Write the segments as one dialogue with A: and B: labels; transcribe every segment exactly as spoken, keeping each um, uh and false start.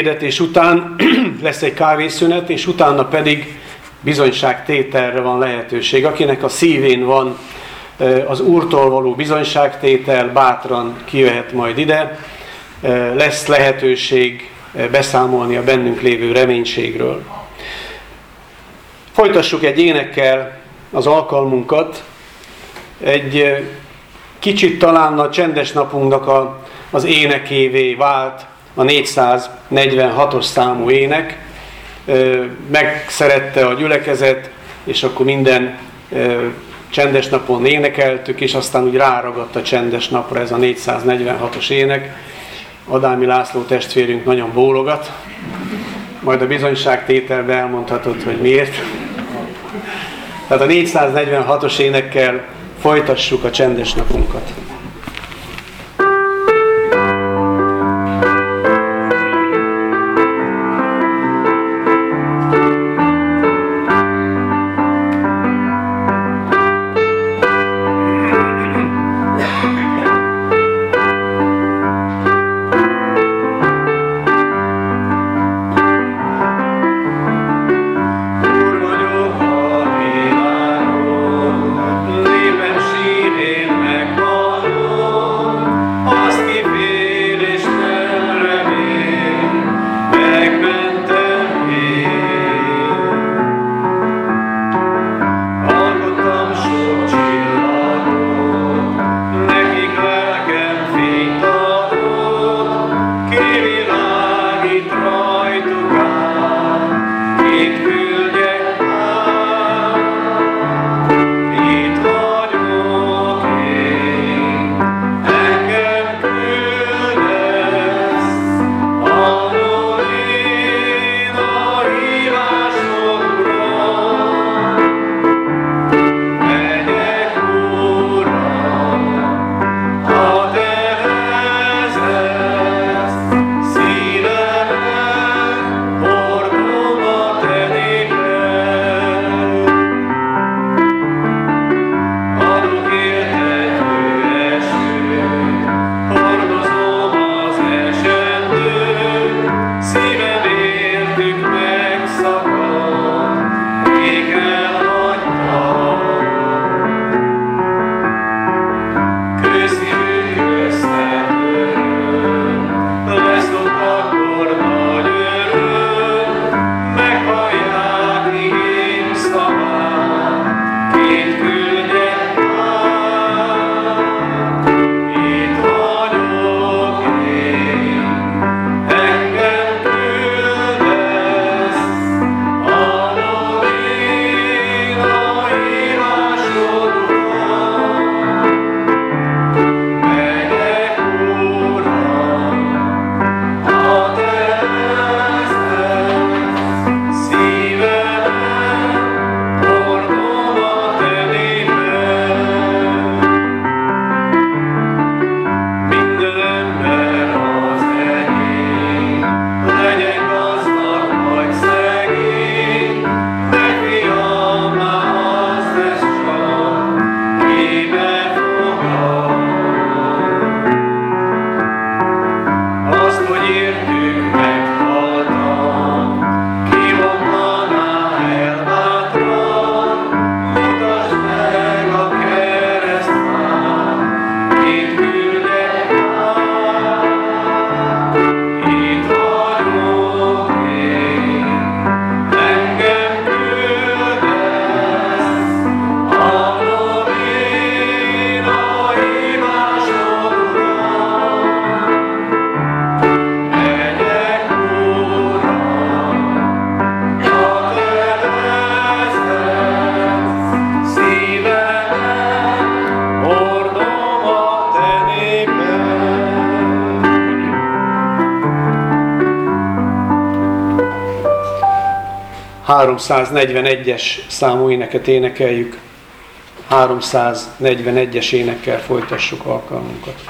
A: hirdetés után lesz egy kávészünet, és utána pedig bizonyságtételre van lehetőség. Akinek a szívén van az Úrtól való bizonyságtétel, bátran kijöhet majd ide. Lesz lehetőség beszámolni a bennünk lévő reménységről. Folytassuk egy énekkel az alkalmunkat. Egy kicsit talán a csendes napunknak a, az énekévé vált a négyszáznegyvenhatos számú ének. Megszerette a gyülekezet, és akkor minden csendes napon énekeltük, és aztán úgy ráragadt a csendes napra ez a négyszáznegyvenhatos ének. Adámi László testvérünk nagyon bólogat, majd a bizonyságtételben elmondhatod, hogy miért. Tehát a négyszáznegyvenhatos énekkel folytassuk a csendes napunkat. háromszáznegyvenegyes számú éneket énekeljük. háromszáznegyvenegyes énekkel folytassuk alkalmunkat.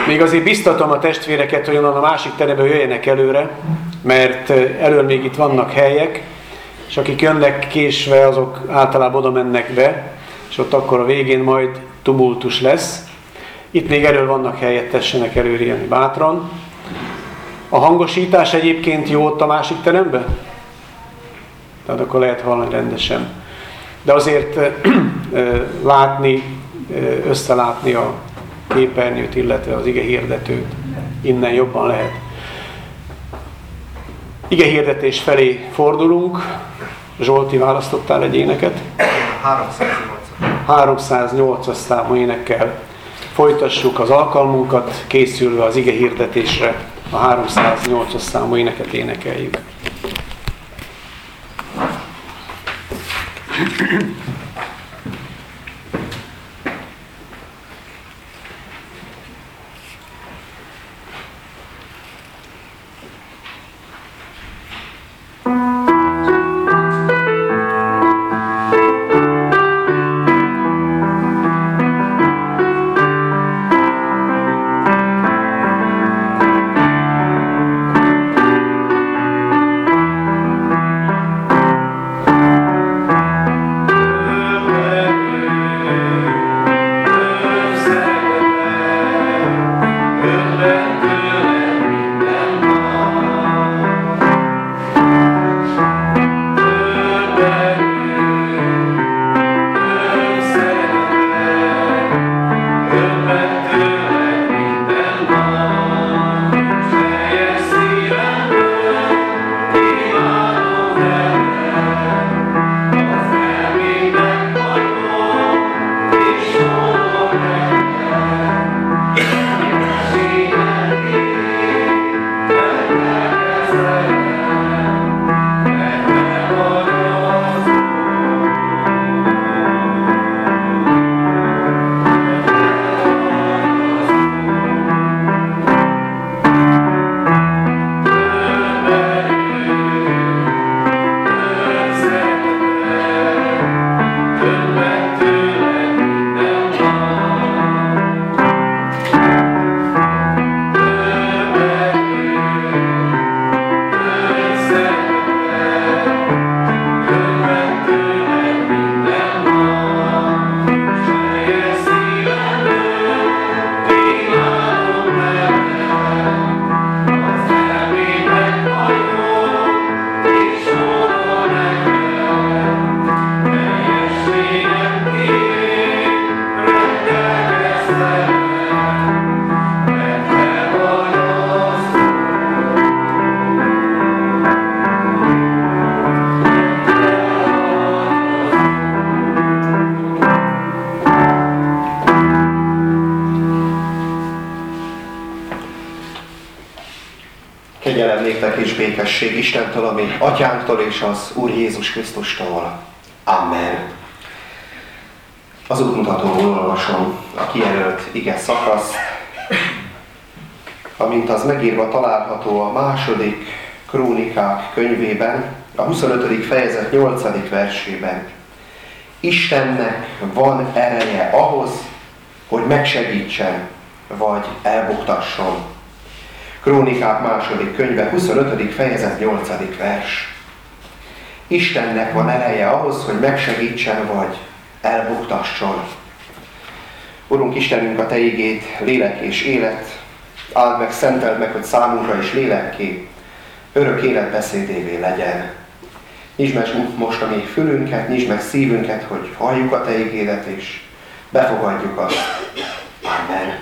A: Még azért biztatom a testvéreket, hogy onnan a másik teremből jöjjenek előre, mert elől még itt vannak helyek, és akik jönnek késve, azok általában oda mennek be, és ott akkor a végén majd tumultus lesz. Itt még elől vannak helyet, tessenek előre jönni bátran. A hangosítás egyébként jó ott a másik teremben? Tehát akkor lehet hallani rendesen. De azért látni, összelátni a képernyőt, illetve az ige hirdetőt innen jobban lehet. Ige hirdetés felé fordulunk. Zsolti, választottál egy éneket?
B: háromszáznyolc.
A: háromszáznyolcas számú énekkel folytassuk az alkalmunkat, készülve az ige hirdetésre a háromszáznyolcas számú éneket énekeljük.
B: Kegyelem néktek és békesség Istentől, ami Atyánktól és az Úr Jézus Krisztustól. Amen. Az útmutatóból olvasom a kijelölt ige szakaszt, amint az megírva található a második Krónikák könyvében, a huszonötödik fejezet nyolcadik versében. Istennek van ereje ahhoz, hogy megsegítsen, vagy elbuktasson. Krónikák második könyve, huszonötödik fejezet nyolcadik vers. Istennek van ereje ahhoz, hogy megsegítsen, vagy elbuktasson. Urunk Istenünk, a Te igéd lélek és élet, áld meg, szenteld meg, hogy számunkra is lélekké, örök életbeszédévé legyen. Nyisd meg most a mi fülünket, nyisd meg szívünket, hogy halljuk a Te igédet, és befogadjuk azt. Amen.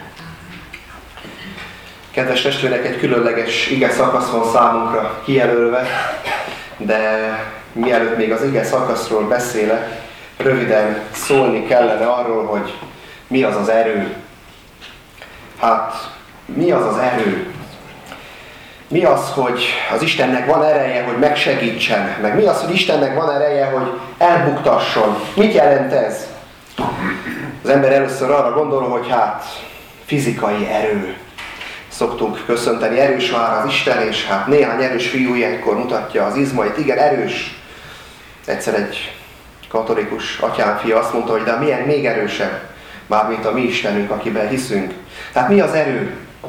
B: Kedves testvérek, egy különleges ige szakasz van számunkra kijelölve, de mielőtt még az ige szakaszról beszélek, röviden szólni kellene arról, hogy mi az az erő. Hát, mi az az erő? Mi az, hogy az Istennek van ereje, hogy megsegítsen? Meg mi az, hogy Istennek van ereje, hogy elbuktasson? Mit jelent ez? Az ember először arra gondol, hogy hát fizikai erő. Szoktunk köszönteni, erős már az Isten, és hát néhány erős fiú ilyenkor mutatja az izmait. Igen, erős. Egyszer egy katolikus atyámfia azt mondta, hogy de milyen még erősebb, mármint a mi Istenünk, akiben hiszünk. Tehát mi az erő?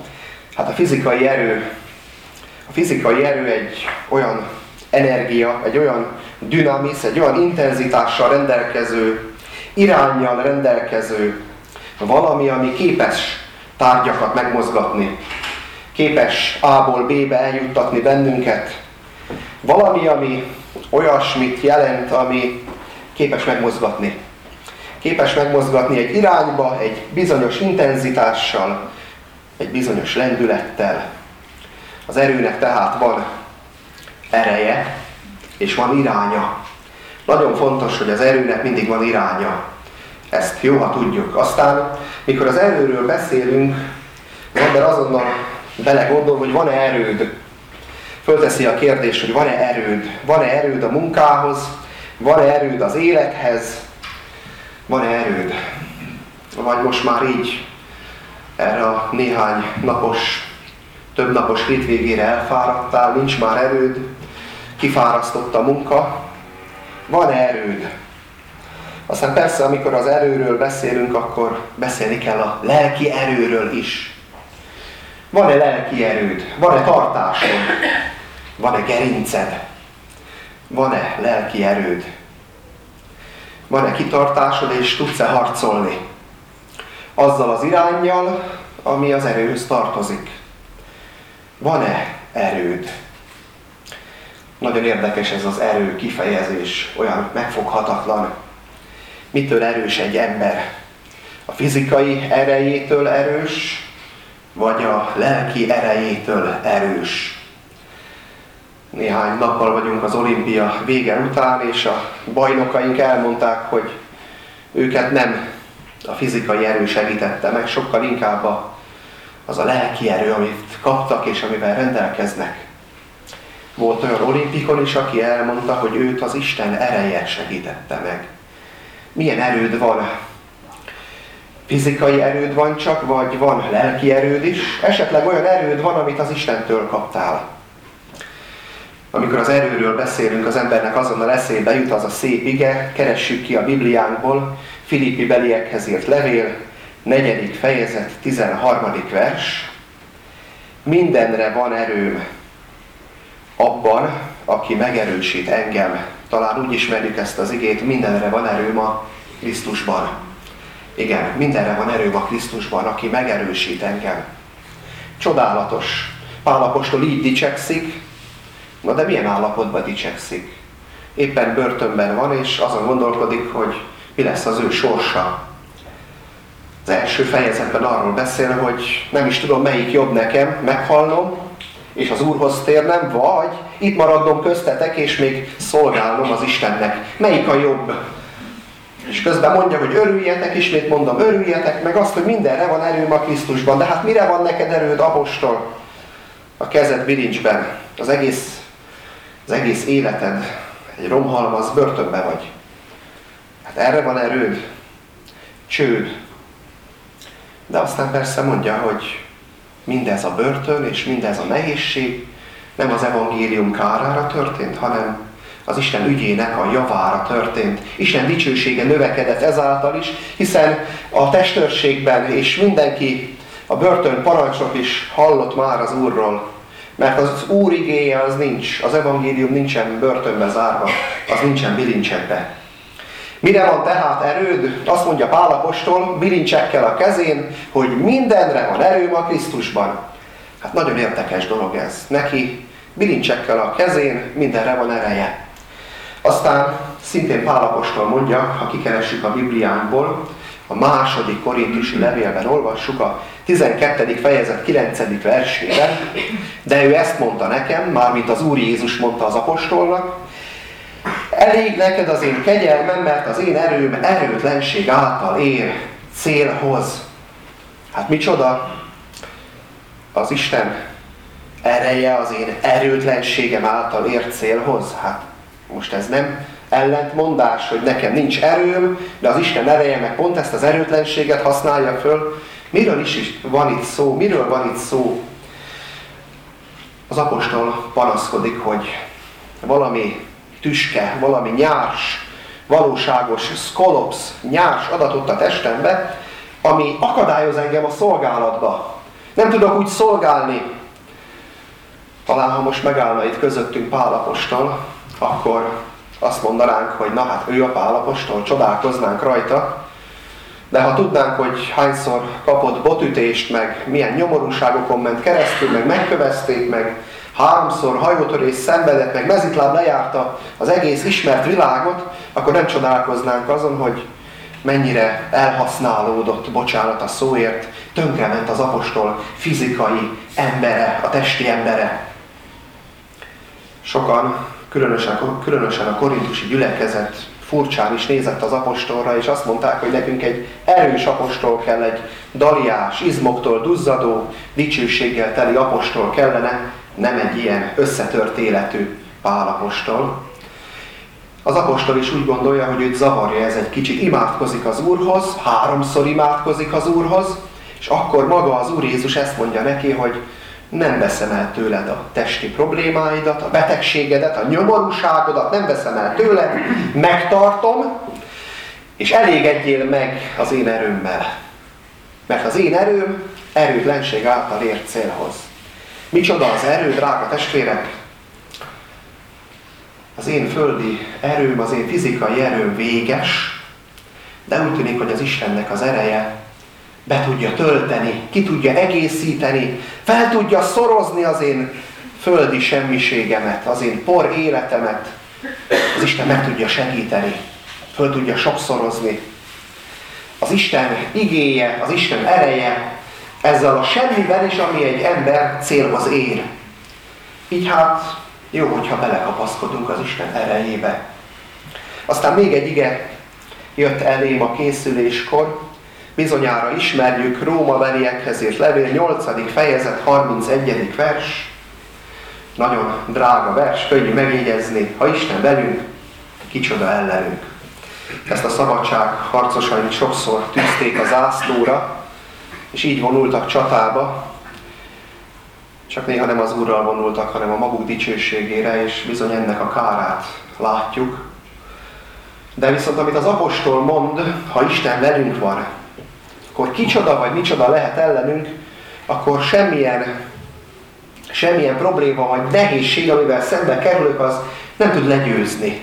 B: Hát a fizikai erő, a fizikai erő egy olyan energia, egy olyan dinamisz, egy olyan intenzitással rendelkező, iránnyal rendelkező valami, ami képes tárgyakat megmozgatni, képes A-ból B-be eljuttatni bennünket. Valami, ami olyasmit jelent, ami képes megmozgatni. Képes megmozgatni egy irányba, egy bizonyos intenzitással, egy bizonyos lendülettel. Az erőnek tehát van ereje, és van iránya. Nagyon fontos, hogy az erőnek mindig van iránya. Ezt jó, ha tudjuk. Aztán, mikor az erőről beszélünk, az ember azonnal belegondol, hogy van-e erőd. Fölteszi a kérdést, hogy van-e erőd. Van-e erőd a munkához, van-e erőd az élethez, van-e erőd. Vagy most már így erre a néhány napos, több napos hétvégére elfáradtál, nincs már erőd, kifárasztott a munka. Van-e erőd? Aztán persze, amikor az erőről beszélünk, akkor beszélni kell a lelki erőről is. Van-e lelki erőd? Van-e tartásod? Van-e gerinced? Van-e lelki erőd? Van-e kitartásod, és tudsz-e harcolni azzal az iránnyal, ami az erőhöz tartozik? Van-e erőd? Nagyon érdekes ez az erő kifejezés, olyan megfoghatatlan. Mitől erős egy ember? A fizikai erejétől erős, vagy a lelki erejétől erős? Néhány nappal vagyunk az olimpia vége után, és a bajnokaink elmondták, hogy őket nem a fizikai erő segítette meg, sokkal inkább a, az a lelki erő, amit kaptak és amivel rendelkeznek. Volt olyan olimpikon is, aki elmondta, hogy őt az Isten ereje segítette meg. Milyen erőd van? Fizikai erőd van csak, vagy van lelki erőd is? Esetleg olyan erőd van, amit az Istentől kaptál. Amikor az erőről beszélünk, az embernek azonnal eszébe jut az a szép ige, keressük ki a Bibliánkból, Filippi beliekhez írt levél, negyedik fejezet, tizenharmadik vers. Mindenre van erőm abban, aki megerősít engem. Talán úgy ismerjük ezt az igét, mindenre van erőm a Krisztusban. Igen, mindenre van erőm a Krisztusban, aki megerősít engem. Csodálatos. Pál apostol így dicsekszik, na de milyen állapotban dicsekszik? Éppen börtönben van, és azon gondolkodik, hogy mi lesz az ő sorsa. Az első fejezetben arról beszél, hogy nem is tudom, melyik jobb nekem, meghalnom, és az Úrhoz térnem, vagy itt maradnom köztetek, és még szolgálnom az Istennek. Melyik a jobb? És közben mondja, hogy örüljetek, ismét mondom, örüljetek, meg azt, hogy mindenre van erőm a Krisztusban. De hát mire van neked erőd, apostol? A kezed bilincsben. Az egész, az egész életed egy romhalmaz, börtönben vagy. Hát erre van erőd? Csőd. De aztán persze mondja, hogy mindez a börtön és mindez a nehézség nem az evangélium kárára történt, hanem az Isten ügyének a javára történt. Isten dicsősége növekedett ezáltal is, hiszen a testőrségben és mindenki, a börtön parancsnok is hallott már az Úrról. Mert az Úr igéje az nincs, az evangélium nincsen börtönbe zárva, az nincsen bilincsekbe. Mire van tehát erőd? Azt mondja Pál apostol, bilincsekkel a kezén, hogy mindenre van erőm a Krisztusban. Hát nagyon érdekes dolog ez. Neki bilincsekkel a kezén mindenre van ereje. Aztán szintén Pál apostol mondja, ha kikeressük a Bibliánkból, a második korintusi levélben olvassuk a tizenkettedik fejezet kilencedik versében, de ő ezt mondta nekem, mármint az Úr Jézus mondta az apostolnak, elég neked az én kegyelmem, mert az én erőm erőtlenség által ér célhoz. Hát micsoda? Az Isten ereje az én erőtlenségem által ér célhoz? Hát most ez nem ellentmondás, hogy nekem nincs erőm, de az Isten ereje meg pont ezt az erőtlenséget használja föl. Miről is van itt szó? Miről van itt szó? Az apostol panaszkodik, hogy valami tüske, valami nyárs, valóságos szkolopsz, nyárs adatot a testembe, ami akadályoz engem a szolgálatba. Nem tudok úgy szolgálni. Talán ha most megállna itt közöttünk Pál apostol, akkor azt mondanánk, hogy na hát ő a Pál apostol, csodálkoznánk rajta. De ha tudnánk, hogy hányszor kapott botütést, meg milyen nyomorúságokon ment keresztül, meg megkövezték, meg háromszor hajótörés szenvedett, meg mezitláb lejárta az egész ismert világot, akkor nem csodálkoznánk azon, hogy mennyire elhasználódott, bocsánat a szóért, tönkrement az apostol fizikai embere, a testi embere. Sokan, különösen, különösen a korintusi gyülekezet furcsán is nézett az apostolra, és azt mondták, hogy nekünk egy erős apostol kell, egy daliás, izmoktól duzzadó, dicsőséggel teli apostol kellene, nem egy ilyen összetört életű Pál apostol. Az apostol is úgy gondolja, hogy őt zavarja ez egy kicsit, imádkozik az Úrhoz, háromszor imádkozik az Úrhoz, és akkor maga az Úr Jézus ezt mondja neki, hogy nem veszem el tőled a testi problémáidat, a betegségedet, a nyomorúságodat, nem veszem el tőled, megtartom, és elégedjél meg az én erőmmel. Mert az én erőm erőtlenség által ért célhoz. Micsoda az erő, drága testvérek? Az én földi erőm, az én fizikai erőm véges, de úgy tűnik, hogy az Istennek az ereje be tudja tölteni, ki tudja egészíteni, fel tudja szorozni az én földi semmiségemet, az én por életemet. Az Isten meg tudja segíteni, föl tudja sokszorozni. Az Isten igéje, az Isten ereje ezzel a semmiben is, ami egy ember célhoz ér. Így hát jó, hogyha belekapaszkodunk az Isten erejébe. Aztán még egy ige jött elém a készüléskor, bizonyára ismerjük, Rómabeliekhez írt levél, nyolcadik fejezet, harmincegyedik vers. Nagyon drága vers, könnyű megjegyezni, ha Isten velünk, kicsoda ellenünk. Ezt a szabadság harcosai sokszor tűzték a zászlóra, és így vonultak csatába, csak néha nem az Úrral vonultak, hanem a maguk dicsőségére, és bizony ennek a kárát látjuk. De viszont amit az apostol mond, ha Isten velünk van, akkor kicsoda vagy micsoda lehet ellenünk, akkor semmilyen, semmilyen probléma vagy nehézség, amivel szembe kerülök, az nem tud legyőzni.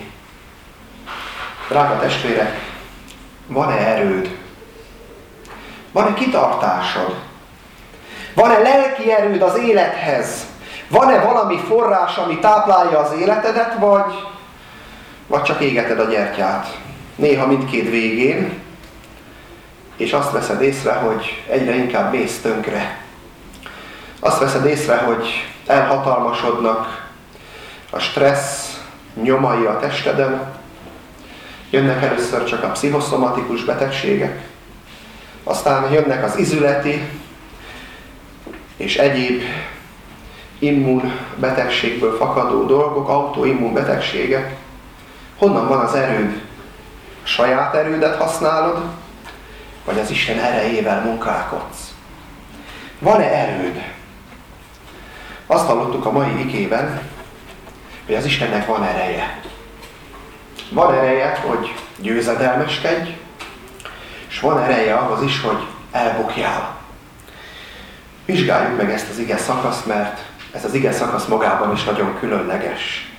B: Drága testvérek, van-e erőd? Van-e kitartásod? Van-e lelki erőd az élethez? Van-e valami forrás, ami táplálja az életedet, vagy, vagy csak égeted a gyertyát? Néha mindkét végén, és azt veszed észre, hogy egyre inkább mész tönkre. Azt veszed észre, hogy elhatalmasodnak a stressz nyomai a testeden, jönnek először csak a pszichoszomatikus betegségek, aztán jönnek az izületi és egyéb immunbetegségből fakadó dolgok, autoimmunbetegségek. Honnan van az erőd? A saját erődet használod, vagy az Isten erejével munkálkodsz? Van-e erőd? Azt hallottuk a mai igében, hogy az Istennek van ereje. Van ereje, hogy győzedelmeskedj, és van ereje ahhoz is, hogy elbukjál. Vizsgáljuk meg ezt az ige szakaszt, mert ez az ige szakasz magában is nagyon különleges.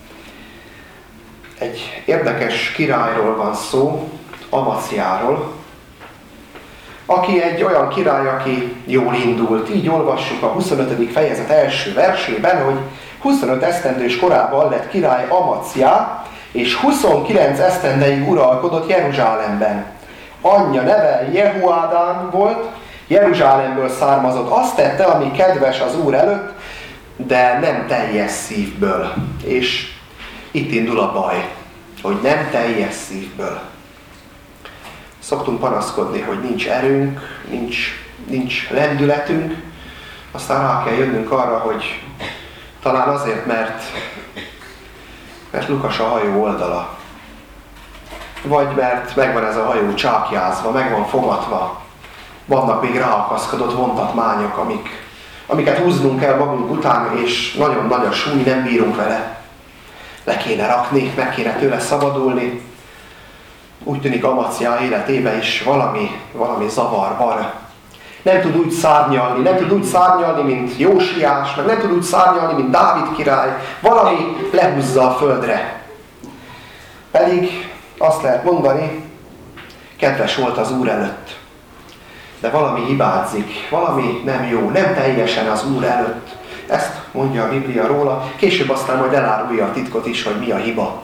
B: Egy érdekes királyról van szó, Amaciáról, aki egy olyan király, aki jól indult. Így olvassuk a huszonötödik fejezet első versében, hogy huszonöt esztendős korában lett király Amaciá, és huszonkilenc esztendeig uralkodott Jeruzsálemben. Anyja neve Jehoádán volt, Jeruzsálemből származott. Azt tette, ami kedves az Úr előtt, de nem teljes szívből. És itt indul a baj, hogy nem teljes szívből. Szoktunk panaszkodni, hogy nincs erőnk, nincs, nincs lendületünk, aztán rá kell jönnünk arra, hogy talán azért, mert, mert Lukas a hajó oldala. Vagy mert megvan ez a hajó csákjázva, meg van fogatva. Vannak még ráakaszkodott vontatmányok, amik, amiket húznunk kell magunk után, és nagyon nagy a súly, nem bírunk vele. Le kéne rakni, meg kéne tőle szabadulni. Úgy tűnik Amaciá életében is valami, valami zavar van. Nem tud úgy szárnyalni, nem tud úgy szárnyalni, mint Jósiás, meg nem tud úgy szárnyalni, mint Dávid király. Valami lehúzza a földre. Pedig azt lehet mondani, kedves volt az Úr előtt. De valami hibázik, valami nem jó, nem teljesen az Úr előtt. Ezt mondja a Biblia róla, később aztán majd elárulja a titkot is, hogy mi a hiba.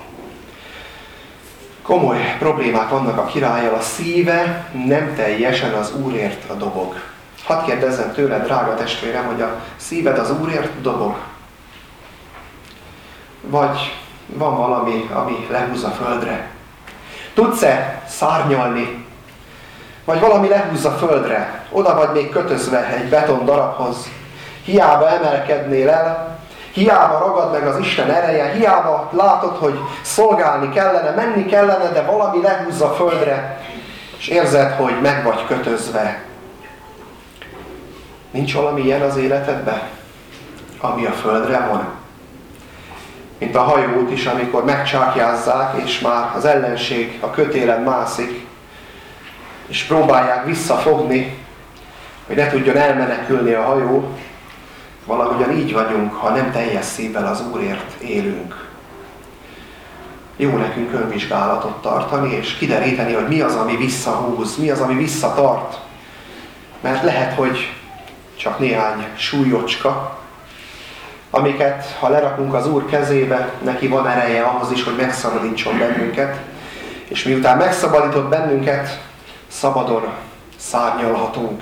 B: Komoly problémák vannak a királlyal, a szíve nem teljesen az Úrért a dobog. Hadd kérdezzem tőled, drága testvérem, hogy a szíved az Úrért dobog? Vagy van valami, ami lehúz a földre? Tudsz-e szárnyalni? Vagy valami lehúz a földre? Oda vagy még kötözve egy beton darabhoz. Hiába emelkednél el, hiába ragad meg az Isten ereje, hiába látod, hogy szolgálni kellene, menni kellene, de valami lehúz a földre, és érzed, hogy meg vagy kötözve. Nincs valami ilyen az életedben, ami a földre van? Mint a hajót is, amikor megcsákjázzák, és már az ellenség a kötélen mászik, és próbálják visszafogni, hogy ne tudjon elmenekülni a hajó. Valahogyan így vagyunk, ha nem teljes szívvel az Úrért élünk. Jó nekünk önvizsgálatot tartani, és kideríteni, hogy mi az, ami visszahúz, mi az, ami visszatart. Mert lehet, hogy csak néhány súlyocska, amiket, ha lerakunk az Úr kezébe, neki van ereje ahhoz is, hogy megszabadítson bennünket. És miután megszabadított bennünket, szabadon szárnyalhatunk.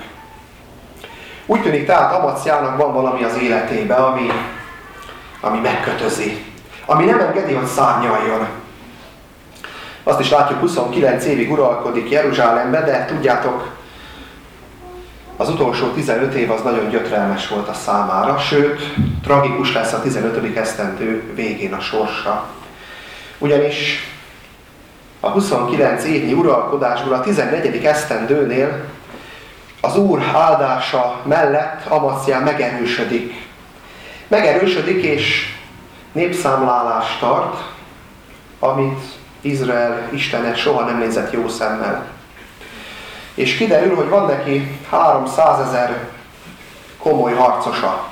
B: Úgy tűnik tehát Amacjának van valami az életébe, ami, ami megkötözi, ami nem engedi, hogy szárnyaljon. Azt is látjuk, huszonkilenc évig uralkodik Jeruzsálembe, de tudjátok, az utolsó tizenöt év az nagyon gyötrelmes volt a számára, sőt, tragikus lesz a tizenötödik esztendő végén a sorsa. Ugyanis a huszonkilenc évnyi uralkodásból a tizennegyedik esztendőnél az Úr áldása mellett Amacján megerősödik. Megerősödik és népszámlálást tart, amit Izrael Istene soha nem nézett jó szemmel. És kiderül, hogy van neki háromszázezer komoly harcosa.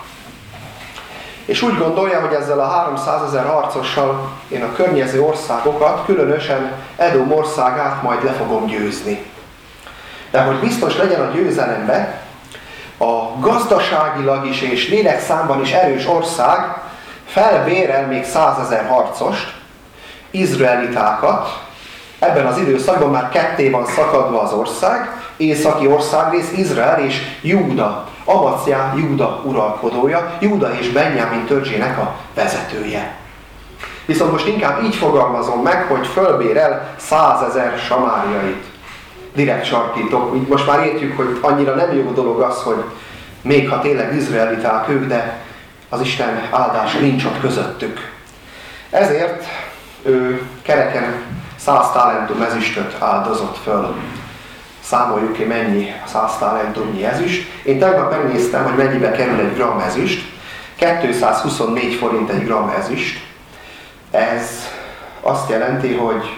B: És úgy gondolja, hogy ezzel a háromszázezer harcossal én a környező országokat, különösen Edom országát majd le fogom győzni. De hogy biztos legyen a győzelembe, a gazdaságilag is és lélekszámban is erős ország felbérel még százezer harcost, izraelitákat. Ebben az időszakban már ketté van szakadva az ország, északi országrész, Izrael és Júda. Amacjá Júda uralkodója, Júda és Benjamin törzsének a vezetője. Viszont most inkább így fogalmazom meg, hogy fölbérel százezer samáriait. Direkt sarkítok. Így most már értjük, hogy annyira nem jó dolog az, hogy még ha tényleg izraeliták ők, de az Isten áldása nincs ott közöttük. Ezért ő kereken száz talentum ezüstöt áldozott föl. Számoljuk ki, mennyi a száz talentumnyi ezüst. Én tegnap megnéztem, hogy mennyibe kerül egy gram ezüst. kétszázhuszonnégy forint egy gram ezüst. Ez azt jelenti, hogy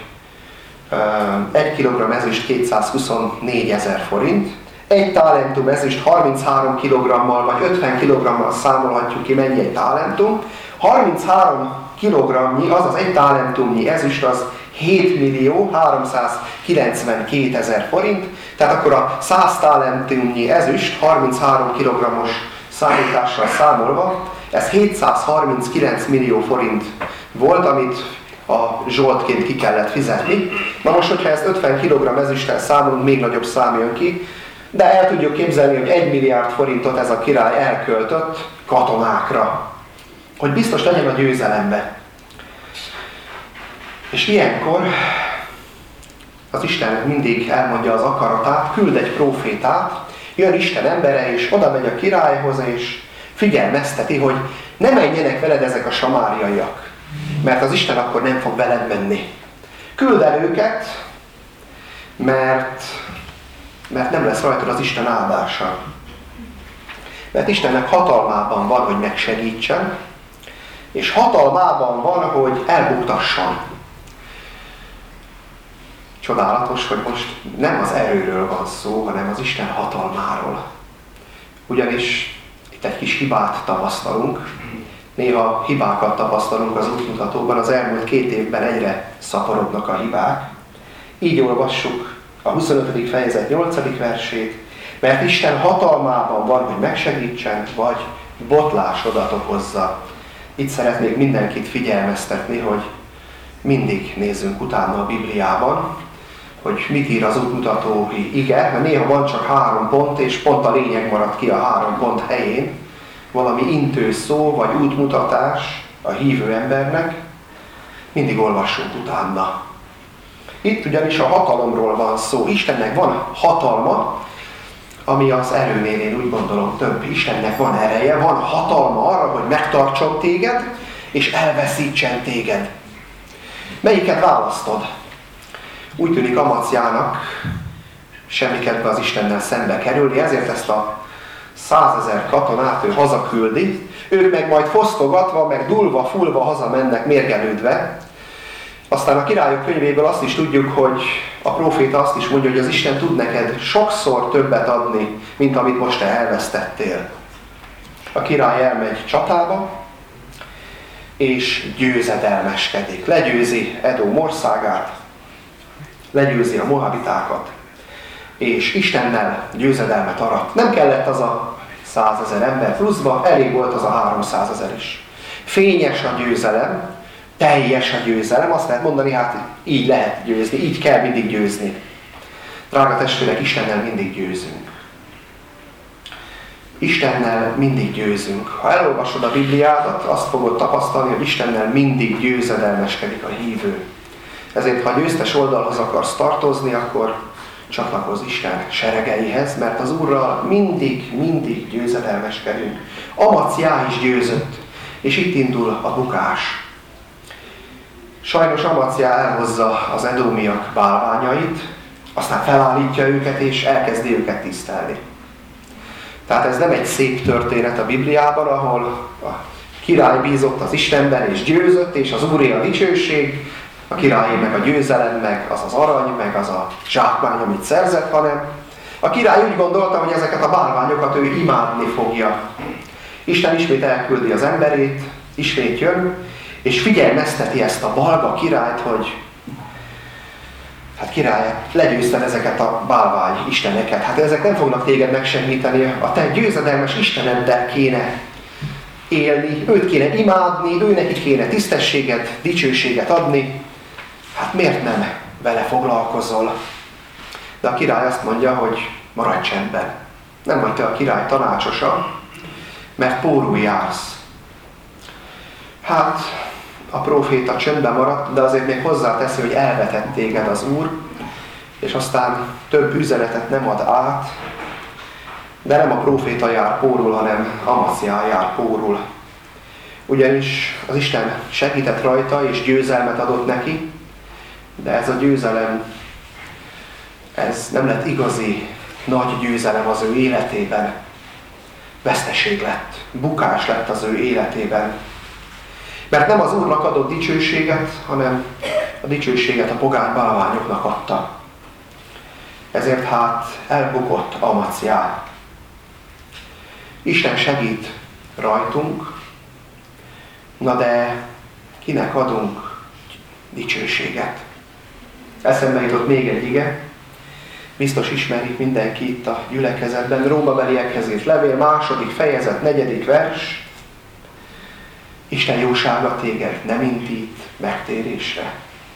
B: egy kilogramm ezüst kétszázhuszonnégy ezer forint. Egy talentum ezüst harminchárom kilogrammal vagy ötven kilogrammal számolhatjuk ki, mennyi egy talentum. harminchárom kilogramnyi, azaz egy talentumnyi ezüst az hét millió háromszázkilencvenkét ezer forint. Tehát akkor a száz talentumnyi ezüst harminchárom kilogrammos számítással számolva, ez hétszázharminckilenc millió forint volt, amit a zsoltként ki kellett fizetni. Na most, hogyha ezt ötven kilogramm ezüsttel számolunk, még nagyobb szám jön ki, de el tudjuk képzelni, hogy egy milliárd forintot ez a király elköltött katonákra, hogy biztos legyen a győzelembe. És ilyenkor az Isten mindig elmondja az akaratát, küld egy prófétát, jön Isten embere, és oda megy a királyhoz, és figyelmezteti, hogy ne menjenek veled ezek a samáriaiak, mert az Isten akkor nem fog veled menni. Küld el őket, mert, mert nem lesz rajtad az Isten áldása. Mert Istennek hatalmában van, hogy megsegítsen, és hatalmában van, hogy elbuktasson. Csodálatos, hogy most nem az erőről van szó, hanem az Isten hatalmáról. Ugyanis itt egy kis hibát tapasztalunk. Néha hibákat tapasztalunk az útmutatóban, az elmúlt két évben egyre szaporodnak a hibák. Így olvassuk a huszonötödik fejezet nyolcadik versét, mert Isten hatalmában van, hogy megsegítsen, vagy botlásodat okozza. Itt szeretnék mindenkit figyelmeztetni, hogy mindig nézzünk utána a Bibliában, hogy mit ír az útmutatói ige, mert néha van csak három pont, és pont a lényeg marad ki a három pont helyén. Valami intő szó, vagy útmutatás a hívő embernek, mindig olvassunk utána. Itt ugyanis a hatalomról van szó. Istennek van hatalma, ami az erőnél én úgy gondolom több. Istennek van ereje, van hatalma arra, hogy megtartson téged, és elveszítsen téged. Melyiket választod? Úgy tűnik Amacjának semmi kedve az Istennel szembe kerülni, ezért ezt a százezer katonát ő hazaküldi, ők meg majd fosztogatva, meg dulva, fulva hazamennek mérgelődve. Aztán a Királyok könyvéből azt is tudjuk, hogy a próféta azt is mondja, hogy az Isten tud neked sokszor többet adni, mint amit most te elvesztettél. A király elmegy csatába, és győzedelmeskedik. Legyőzi Edóm országát, legyőzi a moabitákat, és Istennel győzedelmet arat. Nem kellett az a százezer ember pluszba, elég volt az a háromszázezer is. Fényes a győzelem, teljes a győzelem, azt lehet mondani, hát így lehet győzni, így kell mindig győzni. Drága testvérek, Istennel mindig győzünk. Istennel mindig győzünk. Ha elolvasod a Bibliádat, azt fogod tapasztalni, hogy Istennel mindig győzedelmeskedik a hívő. Ezért, ha győztes oldalhoz akarsz tartozni, akkor csatlakozz Isten seregeihez, mert az Úrral mindig, mindig győzedelmeskedünk. Amacjá is győzött, és itt indul a bukás. Sajnos Amacjá elhozza az edómiak bálványait, aztán felállítja őket, és elkezdi őket tisztelni. Tehát ez nem egy szép történet a Bibliában, ahol a király bízott az Istenben, és győzött, és az Úré a dicsőség, a királyé meg a győzelem, meg az az arany, meg az a zsákmány, amit szerzett, hanem a király úgy gondolta, hogy ezeket a bálványokat ő imádni fogja. Isten ismét elküldi az emberét, ismét jön, és figyelmezteti ezt a balga királyt, hogy hát király, legyőzted ezeket a bálvány isteneket. Hát ezek nem fognak téged megsegíteni. A te győzedelmes Isteneddel kéne élni, őt kéne imádni, ő neki kéne tisztességet, dicsőséget adni. Hát miért nem vele foglalkozol? De a király azt mondja, hogy maradj csendben. Nem vagy te a király tanácsosa, mert pórul jársz. Hát a próféta csöndben maradt, de azért még hozzáteszi, hogy elvetett téged az Úr, és aztán több üzenetet nem ad át, de nem a próféta jár pórul, hanem Amacjá jár pórul. Ugyanis az Isten segített rajta, és győzelmet adott neki, de ez a győzelem, ez nem lett igazi nagy győzelem az ő életében. Veszteség lett, bukás lett az ő életében. Mert nem az Úrnak adott dicsőséget, hanem a dicsőséget a pogány bálványoknak adta. Ezért hát elbukott Amacjá. Isten segít rajtunk, na de kinek adunk dicsőséget? Eszembe jutott még egy ige, biztos ismerik mindenki itt a gyülekezetben, Rómabeliekhez írt levél, második fejezet, negyedik vers. Isten jósága téged nem indít megtérésre.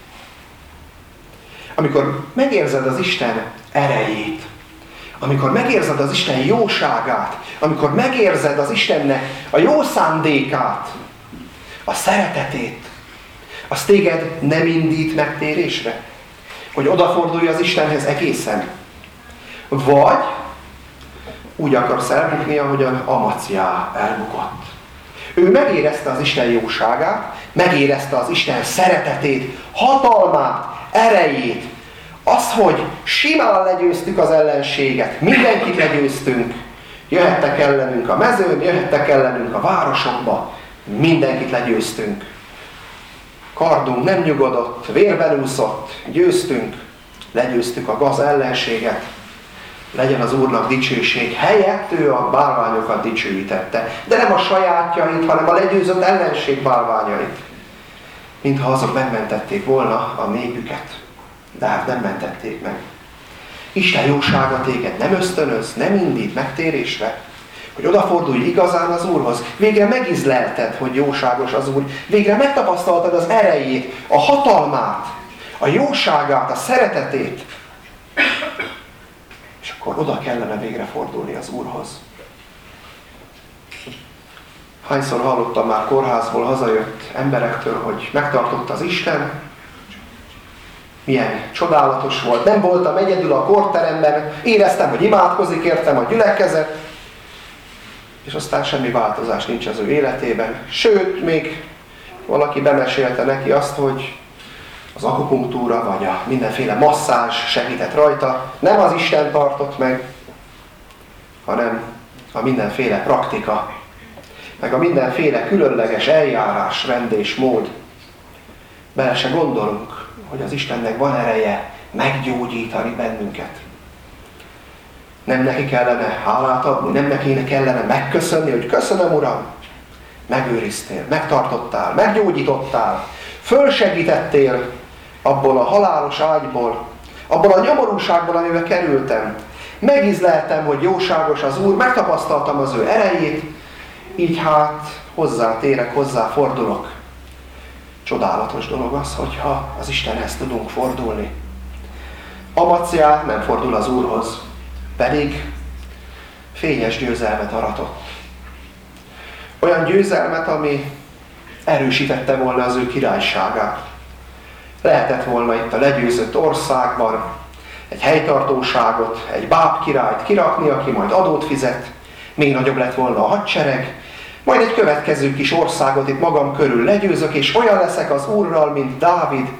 B: Amikor megérzed az Isten erejét, amikor megérzed az Isten jóságát, amikor megérzed az Istennek a jó szándékát, a szeretetét, az téged nem indít megtérésre? Hogy odafordulj az Istenhez egészen? Vagy úgy akarsz elbukni, ahogyan Amacjá elbukott. Ő megérezte az Isten jóságát, megérezte az Isten szeretetét, hatalmát, erejét, az, hogy simán legyőztük az ellenséget, mindenkit legyőztünk, jöhettek ellenünk a mezőn, jöhettek ellenünk a városokba, mindenkit legyőztünk. Kardunk nem nyugodott, vérben úszott, győztünk, legyőztük a gaz ellenséget. legyen az Úrnak dicsőség, helyett ő a bálványokat dicsőítette. De nem a sajátjait, hanem a legyőzött ellenség bálványait. Mintha azok megmentették volna a népüket. De hát nem mentették meg. Isten jósága téged nem ösztönöz, nem indít megtérésre, hogy odafordulj igazán az Úrhoz. Végre megizlelted, hogy jóságos az Úr. Végre megtapasztaltad az erejét, a hatalmát, a jóságát, a szeretetét. És akkor oda kellene végre fordulni az Úrhoz. Hányszor hallottam már kórházból hazajött emberektől, hogy megtartott az Isten, milyen csodálatos volt. Nem voltam egyedül a kórteremben, éreztem, hogy imádkozik értem a gyülekezet, és aztán semmi változás nincs az ő életében. Sőt, még valaki bemesélte neki azt, hogy az akupunktúra vagy a mindenféle masszázs segített rajta. Nem az Isten tartott meg, hanem a mindenféle praktika, meg a mindenféle különleges eljárás, rend és mód. Bele se gondolunk, hogy az Istennek van ereje meggyógyítani bennünket. Nem neki kellene hálát adni, nem neki kellene megköszönni, hogy köszönöm, Uram, megőriztél, megtartottál, meggyógyítottál, fölsegítettél abból a halálos ágyból, abból a nyomorúságból, amiben kerültem. Megizleltem, hogy jóságos az Úr, megtapasztaltam az ő erejét, így hát hozzátérek, hozzáfordulok. Csodálatos dolog az, hogyha az Istenhez tudunk fordulni. Amacjá nem fordul az Úrhoz, pedig fényes győzelmet aratott. Olyan győzelmet, ami erősítette volna az ő királyságát. Lehetett volna itt a legyőzött országban egy helytartóságot, egy báb királyt kirakni, aki majd adót fizet, még nagyobb lett volna a hadsereg, majd egy következő kis országot itt magam körül legyőzök, és olyan leszek az Úrral, mint Dávid.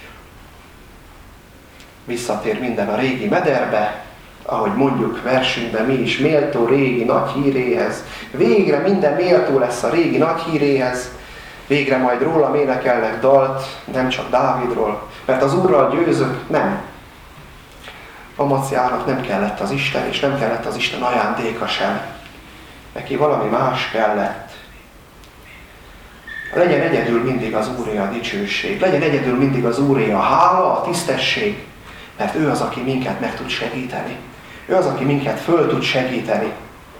B: Visszatér minden a régi mederbe, ahogy mondjuk versünkben mi is, méltó régi nagy híréhez. Végre minden méltó lesz a régi nagy híréhez. Végre majd rólam énekelnek dalt, nem csak Dávidról, mert az Úrral győzök, nem. Amacjának nem kellett az Isten, és nem kellett az Isten ajándéka sem. Neki valami más kellett. Legyen egyedül mindig az Úré a dicsőség, legyen egyedül mindig az Úré a hála, a tisztesség, mert ő az, aki minket meg tud segíteni. Ő az, aki minket föl tud segíteni.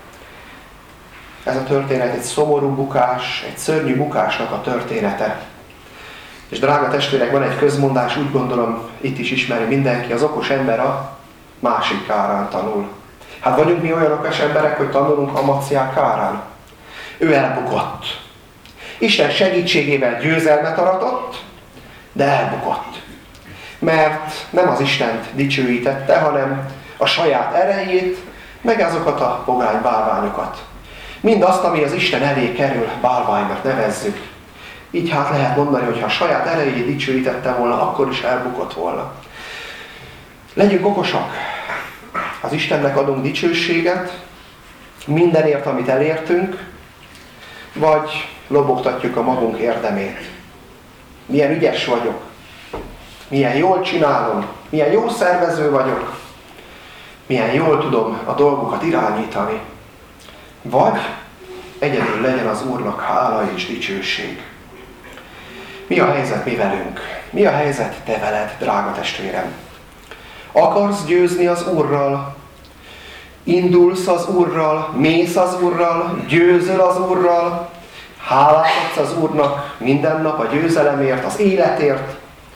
B: Ez a történet egy szomorú bukás, egy szörnyű bukásnak a története. És drága testvérek, van egy közmondás, úgy gondolom, itt is ismeri mindenki, az okos ember a másik kárán tanul. Hát vagyunk mi olyan okos emberek, hogy tanulunk Amacjá kárán? Ő elbukott. Isten segítségével győzelmet aratott, de elbukott. Mert nem az Istent dicsőítette, hanem a saját erejét, meg azokat a pogány bálványokat. Mindazt, ami az Isten elé kerül, bálványnak nevezzük. Így hát lehet mondani, hogy ha a saját erejét dicsőítette volna, akkor is elbukott volna. Legyünk okosak. Az Istennek adunk dicsőséget mindenért, amit elértünk, vagy lobogtatjuk a magunk érdemét. Milyen ügyes vagyok, milyen jól csinálom, milyen jó szervező vagyok, milyen jól tudom a dolgokat irányítani. Vagy egyedül legyen az Úrnak hála és dicsőség. Mi a helyzet mi velünk? Mi a helyzet te veled, drága testvérem? Akarsz győzni az Úrral? Indulsz az Úrral? Mész az Úrral? Győzöl az Úrral? Hálát adsz az Úrnak minden nap a győzelemért, az életért?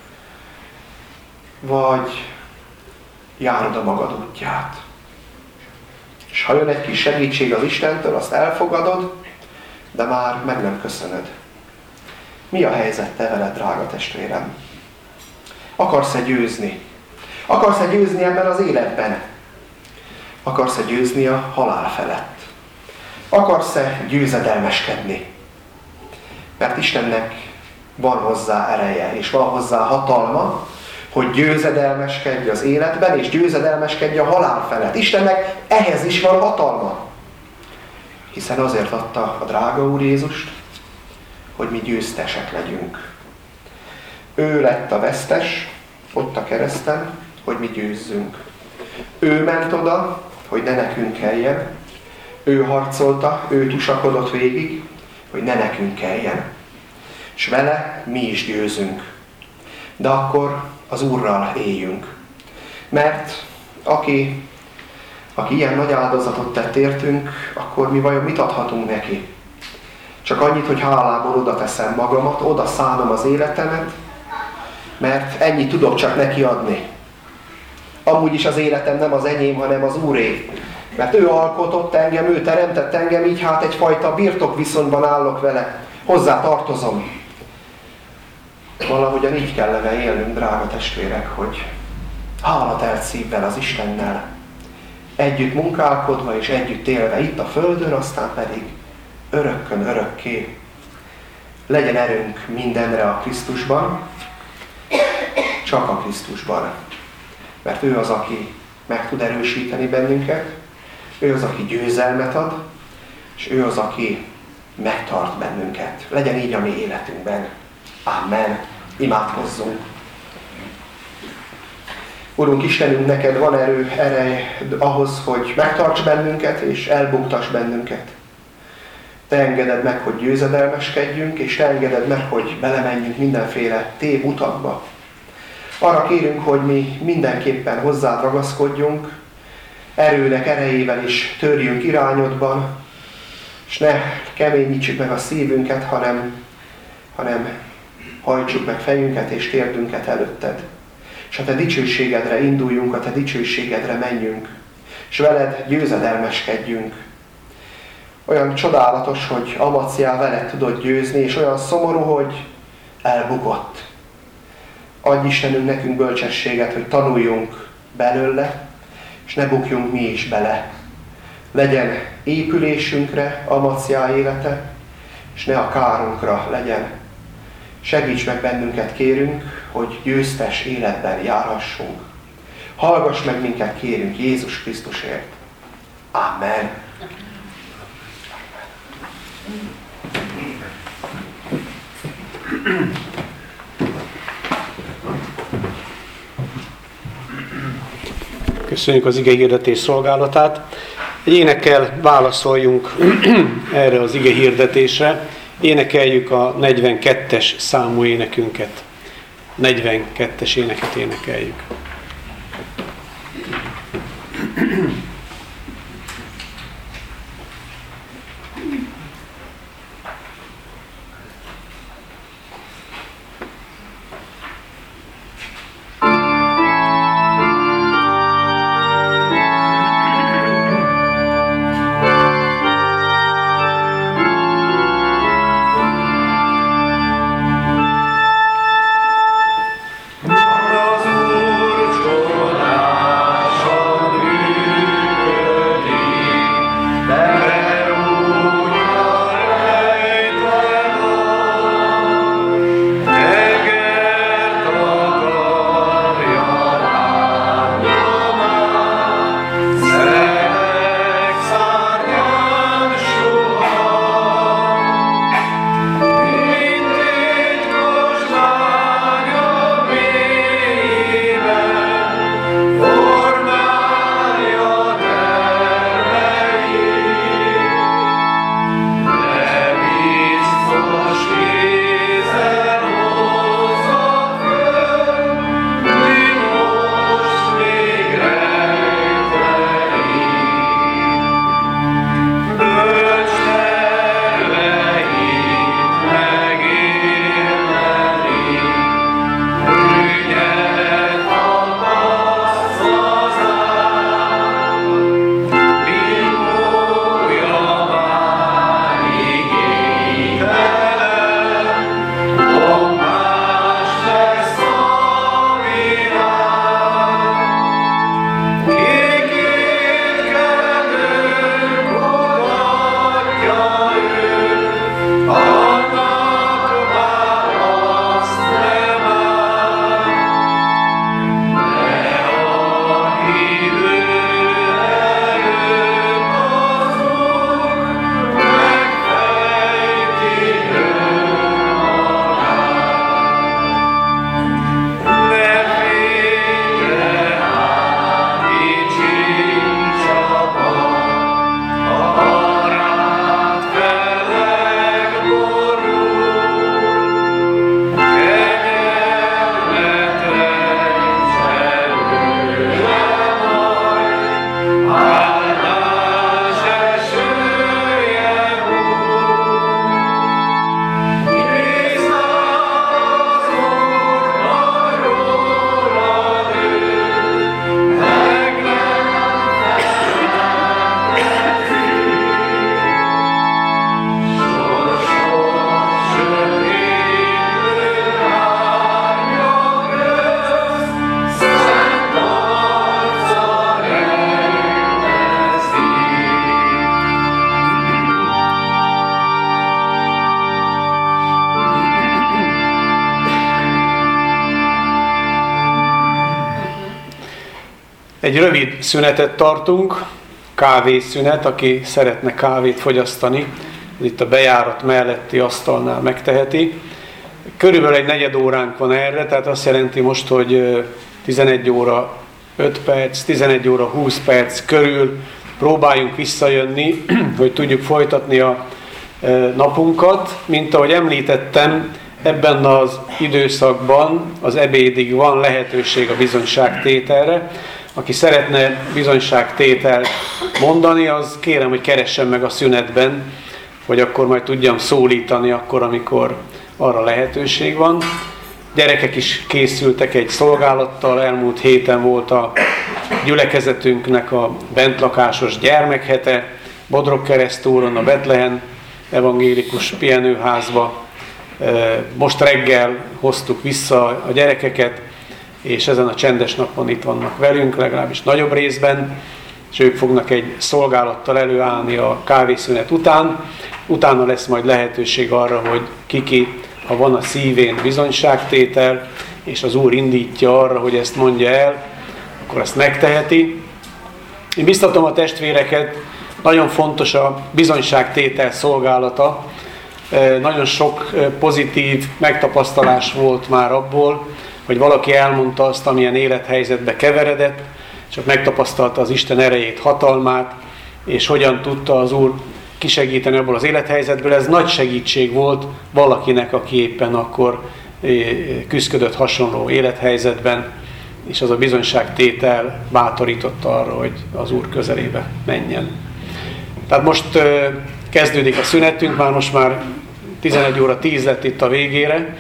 B: Vagy járod a magad útját? És ha jön egy kis segítség az Istentől, azt elfogadod, de már meg nem köszönöd. Mi a helyzet te veled, drága testvérem? Akarsz-e győzni? Akarsz-e győzni ebben az életben? Akarsz-e győzni a halál felett? Akarsz-e győzedelmeskedni? Mert Istennek van hozzá ereje, és van hozzá hatalma, hogy győzedelmeskedj az életben, és győzedelmeskedj a halál felett. Istennek ehhez is van hatalma. Hiszen azért adta a drága Úr Jézust, hogy mi győztesek legyünk. Ő lett a vesztes, ott a kereszten, hogy mi győzzünk. Ő ment oda, hogy ne nekünk kelljen. Ő harcolta, ő tusakodott végig, hogy ne nekünk kelljen. És vele mi is győzünk. De akkor az Úrral éljünk. Mert aki, aki ilyen nagy áldozatot tett értünk, akkor mi vajon mit adhatunk neki? Csak annyit, hogy hálából oda teszem magamat, oda szánom az életemet, mert ennyit tudok csak neki adni. Amúgy is az életem nem az enyém, hanem az Úré. Mert ő alkotott engem, ő teremtett engem, így hát egyfajta birtokviszonyban állok vele. Hozzá tartozom. Valahogyan így kellene élnünk, drága testvérek, hogy hálatelt szívvel az Istennel, együtt munkálkodva és együtt élve itt a földön, aztán pedig örökkön örökké. Legyen erőnk mindenre a Krisztusban, csak a Krisztusban. Mert ő az, aki meg tud erősíteni bennünket, ő az, aki győzelmet ad, és ő az, aki megtart bennünket. Legyen így a mi életünkben. Amen. Imádkozzunk. Urunk Istenünk, neked van erő, erej ahhoz, hogy megtarts bennünket és elbuktass bennünket. Te engeded meg, hogy győzedelmeskedjünk, és te engeded meg, hogy belemenjünk mindenféle tévutakba. Arra kérünk, hogy mi mindenképpen hozzád ragaszkodjunk, erőnek erejével is törjünk irányodban, és ne keményítsük meg a szívünket, hanem, hanem hajtsuk meg fejünket és térdünket előtted. És a te dicsőségedre induljunk, a te dicsőségedre menjünk, és veled győzedelmeskedjünk. Olyan csodálatos, hogy Amaciá veled tudott győzni, és olyan szomorú, hogy elbukott. Adj Istenünk nekünk bölcsességet, hogy tanuljunk belőle, és ne bukjunk mi is bele. Legyen épülésünkre Amaciá élete, és ne a kárunkra legyen. Segíts meg bennünket, kérünk, hogy győztes életben járhassunk. Hallgass meg minket, kérünk, Jézus Krisztusért. Amen.
A: Köszönjük az igehirdetés szolgálatát. Egy énekkel válaszoljunk erre az igehirdetésre. Énekeljük a negyvenkettes számú énekünket. negyvenkettes éneket énekeljük.
C: Az Úr csodálatos mű.
A: Egy rövid szünetet tartunk, kávészünet, aki szeretne kávét fogyasztani, itt a bejárat melletti asztalnál megteheti. Körülbelül egy negyed óránk van erre, tehát azt jelenti most, hogy tizenegy óra öt perc, tizenegy óra húsz perc körül próbáljunk visszajönni, hogy tudjuk folytatni a napunkat. Mint ahogy említettem, ebben az időszakban az ebédig van lehetőség a bizonyságtételre. Aki szeretne bizonyságtételt mondani, az kérem, hogy keressen meg a szünetben, hogy akkor majd tudjam szólítani akkor, amikor arra lehetőség van. Gyerekek is készültek egy szolgálattal, elmúlt héten volt a gyülekezetünknek a bentlakásos gyermekhete, Bodrogkeresztúron, a Betlehem evangélikus pihenőházba. Most reggel hoztuk vissza a gyerekeket, és ezen a csendes napon itt vannak velünk, legalábbis nagyobb részben, és ők fognak egy szolgálattal előállni a kávészünet után. Utána lesz majd lehetőség arra, hogy kiki, ha van a szívén bizonyságtétel, és az Úr indítja arra, hogy ezt mondja el, akkor ezt megteheti. Én biztatom a testvéreket, nagyon fontos a bizonyságtétel szolgálata. Nagyon sok pozitív megtapasztalás volt már abból, hogy valaki elmondta azt, amilyen élethelyzetbe keveredett, csak megtapasztalta az Isten erejét, hatalmát, és hogyan tudta az Úr kisegíteni abból az élethelyzetből. Ez nagy segítség volt valakinek, aki éppen akkor küszködött hasonló élethelyzetben, és az a bizonyságtétel bátorította arra, hogy az Úr közelébe menjen. Tehát most kezdődik a szünetünk, már most már tizenegy óra tíz lett itt a végére,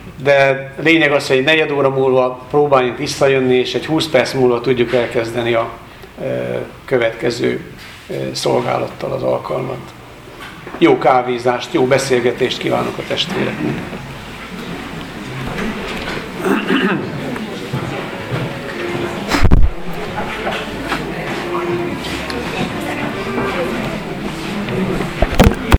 A: de lényeg az, hogy egy negyed óra múlva próbáljunk visszajönni, és egy húsz perc múlva tudjuk elkezdeni a következő szolgálattal az alkalmat. Jó kávézást, jó beszélgetést kívánok a testvéreknek!